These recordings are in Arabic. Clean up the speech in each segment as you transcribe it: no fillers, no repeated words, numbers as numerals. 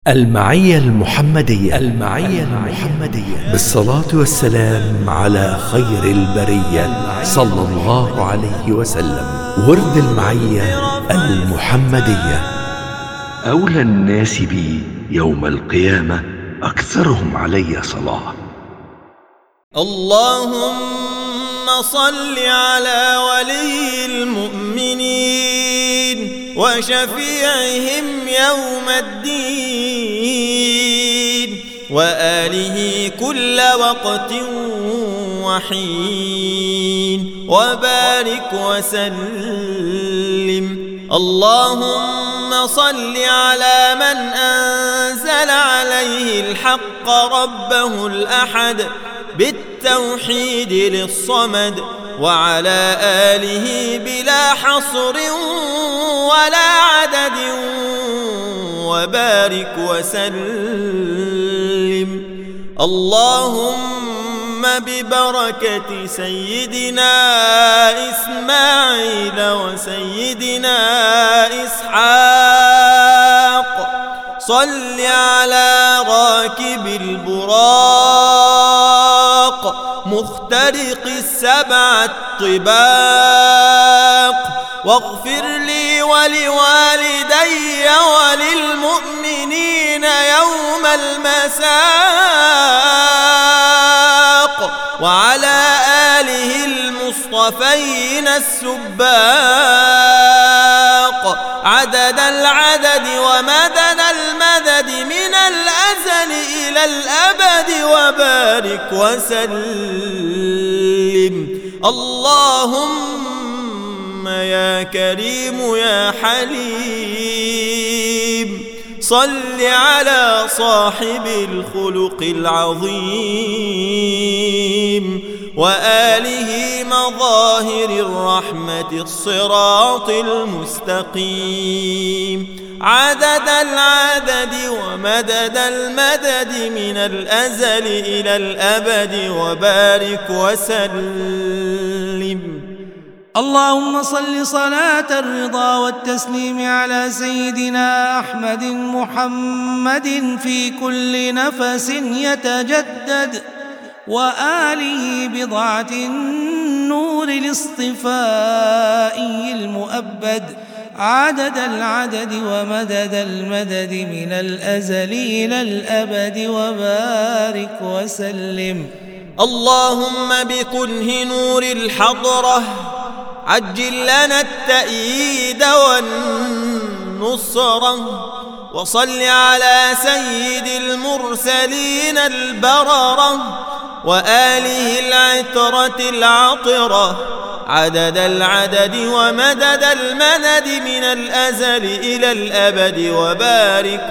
المعية المحمدية بالصلاة والسلام على خير البرية صلى الله عليه وسلم. ورد المعية المحمدية. أولى الناس بي يوم القيامة أكثرهم علي صلاة. اللهم صل على ولي المؤمنين وشفيعهم يوم الدين وآله كل وقت وحين وبارك وسلم. اللهم صل على من أنزل عليه الحق ربه الأحد بالتوحيد للصمد وعلى آله بلا حصر ولا عدد وبارك وسلم. اللهم ببركة سيدنا إسماعيل وسيدنا إسحاق صل على راكب البراق مخترق السبع الطباق واغفر لي ولوالدي وللمؤمنين يوم المساق وعلى آله المصطفين السباق عدد العدد ومدد المدد من الأزل إلى الأبد وبارك وسلم. اللهم يا كريم يا حليم صل على صاحب الخلق العظيم وآله مظاهر الرحمة الصراط المستقيم عدد العدد ومدد المدد من الأزل إلى الأبد وبارك وسلم. اللهم صل صلاة الرضا والتسليم على سيدنا أحمد محمد في كل نفس يتجدد وآله بضعة النور الاصطفائي المؤبد عدد العدد ومدد المدد من الأزل إلى الأبد وبارك وسلم. اللهم بكنه نور الحضرة عجل لنا التأييد والنصرة وصل على سيد المرسلين البررة وآله العترة العطرة عدد العدد ومدد المدد من الأزل إلى الأبد وبارك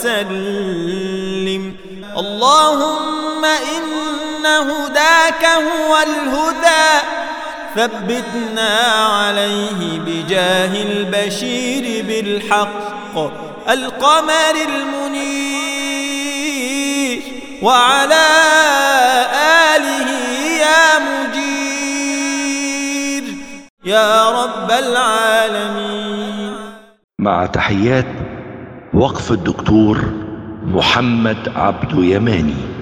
وسلم. اللهم إن هداك هو الهدى ثبتنا عليه بجاه البشير بالحق القمر المنير وعلى آله يا مجير يا رب العالمين. مع تحيات وقف الدكتور محمد عبد يماني.